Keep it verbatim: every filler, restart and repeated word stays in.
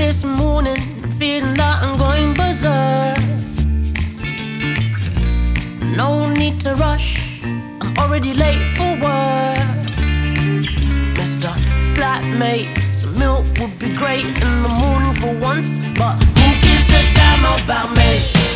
this morning, feeling that I'm going berserk. No need to rush, I'm already late for work. Mister Flatmate, some milk would be great in the morning for once, but who gives a damn about me?